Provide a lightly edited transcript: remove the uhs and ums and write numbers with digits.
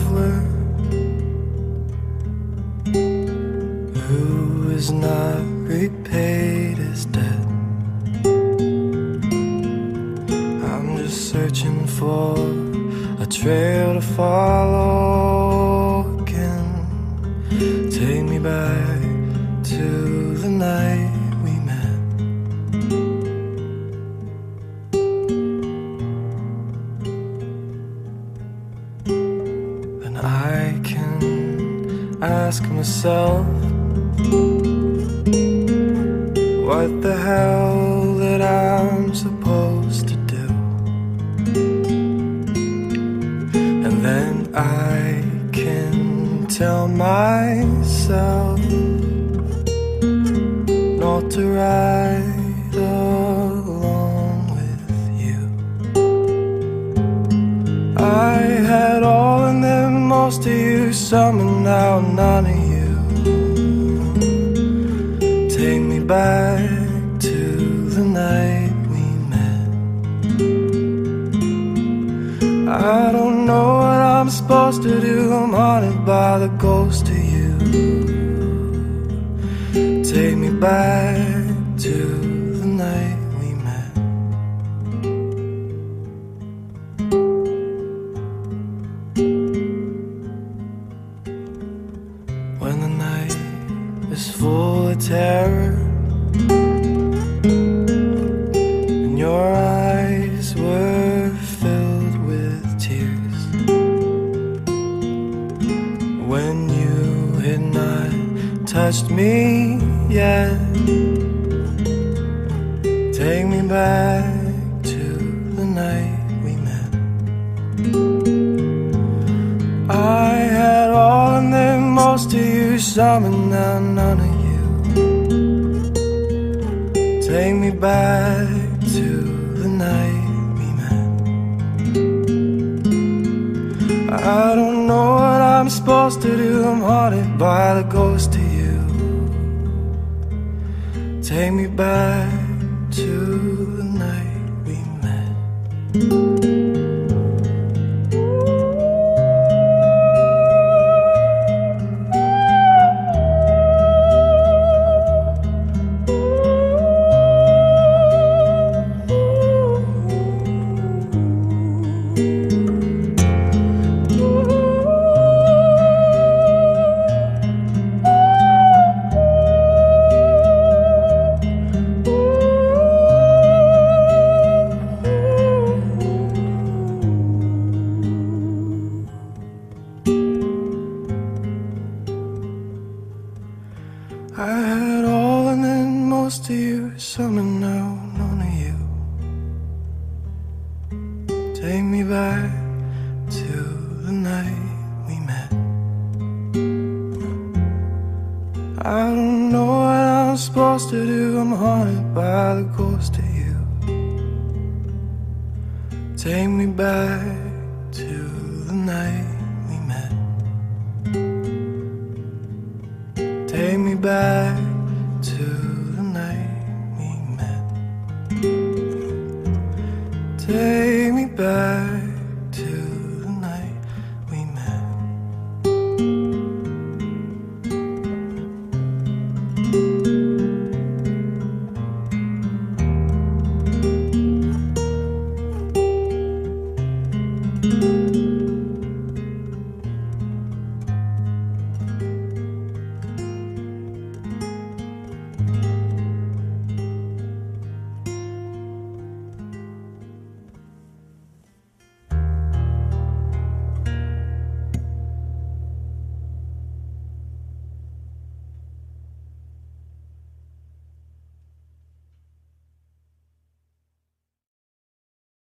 traveler who is not repaid his debt. I'm just searching for a trail to follow again. Take me back to the night we met. And I can ask myself, what the hell that I'm supposed to do? And then I can tell myself not to ride along with you. I had all and then most of you, some and now none of you. Take me back to the night we met. I don't know what I'm supposed to do. I'm haunted by the ghost of you. Take me back to the night we met. When the night is full of terror and your eyes were filled with tears, when you had not touched me yet. Take me back to the night we met. I had all and then most of you, some and now none of you. Take me back to the night we met. I don't know what I'm supposed to do. I'm haunted by the ghost of you. Take me back to the night we met. I had all and then most of you, some and now none of you. Take me back to the night we met. I don't know what I'm supposed to do. I'm haunted by the ghost of you. Take me back to the night we met. Take me back